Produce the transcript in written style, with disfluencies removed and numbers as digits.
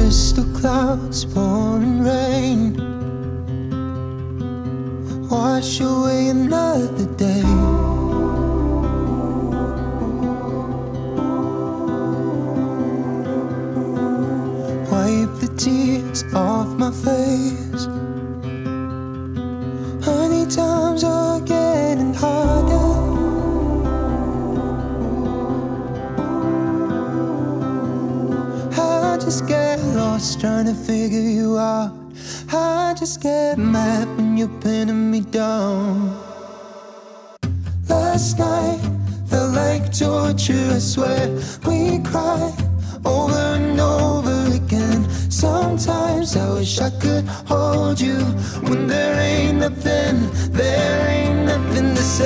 crystal clouds, pouring rain, wash away another day. Wipe the tears off my face. Honey, times are getting harder. I just get lost trying to figure you out. I just get mad when you're pinning me down. Last night felt like torture, I swear. We cried over and over again. Sometimes I wish I could hold you when there ain't nothing to say.